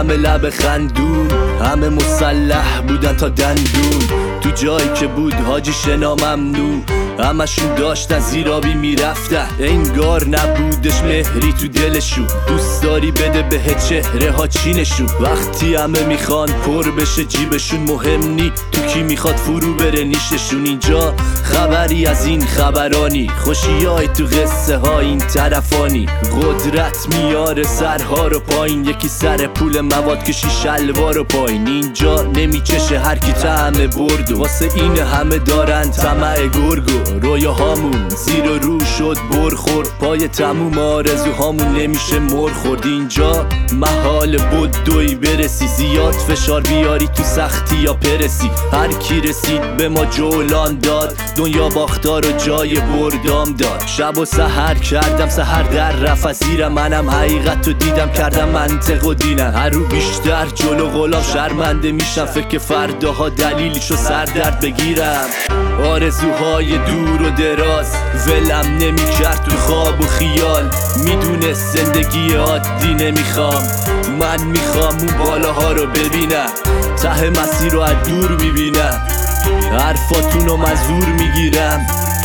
همه لب خندون، همه مسلح بودن تا دندون. تو جایی که بود حاجی شنا ممنوع، همشون داشتن زیرابی میرفتن، انگار نبودش مهری تو دلشون. دوست داری بده به چهره ها چینشون، وقتی همه میخوان پر بشه جیبشون مهم نی تو کی میخواد فرو بره نیششون. اینجا خبری از این خبرانی، خوشیای تو قصه ها این طرفانی. قدرت میاره سرها رو پایین، یکی سر پول مواد کشی شلوار رو پایین. اینجا نمیچشه هر کی طعم برد، واسه این همه دارن طمع گرگو. رویاهامون زیر و رو شد برخورد، پای تموم آرزوهامون نمیشه مر خورد. اینجا محال بدوی برسی، زیاد فشار بیاری تو سختی یا پرسی. هر کی رسید به ما جولان داد، دنیا باختار و جای بردام داد. شب و سحر کردم سحر در رفت زیرم، منم حقیقت رو دیدم کردم منطق و دینم. هر رو بیشتر جلو غلام شرمنده میشم، فکر فرداها دلیلشو سر درد بگیرم. آرزوهای دور و دراز ولم نمیکرد تو خواب و خیال، میدونه زندگی عادی نمیخوام. من میخوام اون بالاها رو ببینم، ته مسیر رو از دور میبینم. حرفاتونو مزور میگیرم،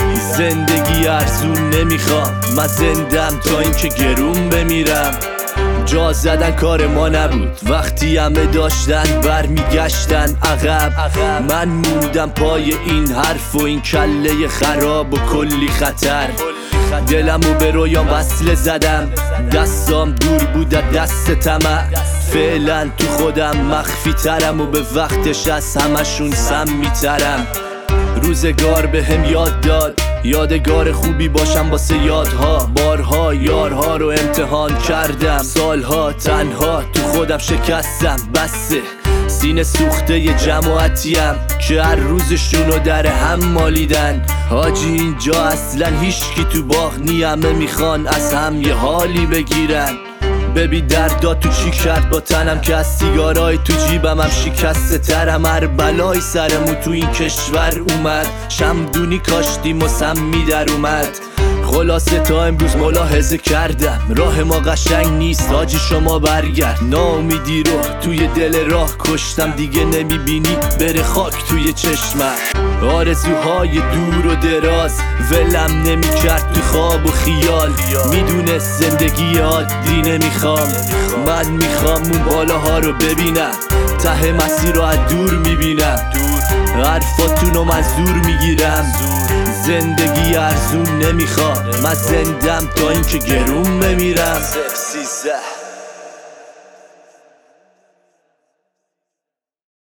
زندگی ارزون نمیخوام. من زندم تا اینکه گرون بمیرم. جا زدن کار ما نبود، وقتی همه داشتن برمیگشتن عقب. من موندم پای این حرف و این کله خراب و کلی خطر. دلمو به رویام وصله زدم، دستام دور بود دست طمع. فعلا تو خودم مخفی ترم و به وقتش از همشون سمی ترم. روزگار به هم یاد داد یادگار خوبی باشم واسه یادها. بارها یارها رو امتحان کردم، سالها تنها تو خودم شکستم. بسه سینه سوخته یه جماعتیم که هر روزشونو در هم مالیدن. حاجی اینجا اصلا هیچکی تو باغ نی، همه میخوان از هم یه حالی بگیرن. ببین دردا تو چی کرد با تنم که از سیگارای تو جیبم هم شکسته ترم. هر بلای سرمو تو این کشور اومد، شمدونی کاشتیم و سمی در اومد. خلاصه تا امروز ملاحظه کردم راه ما قشنگ نیست حاجی، شما برگرد. ناامیدی رو توی دل راه کشتم، دیگه نمیبینی بره خاک توی چشمم. آرزوهای دور و دراز ولم نمیکرد تو خواب و خیال، میدونه زندگی عادی نمیخوام. من میخوام اون بالاها رو ببینم، ته مسیر رو از دور میبینم. حرفاتونو مزور میگیرم، زندگی ارزون نمیخوام. من زندم تا اینکه گرون بمیرم.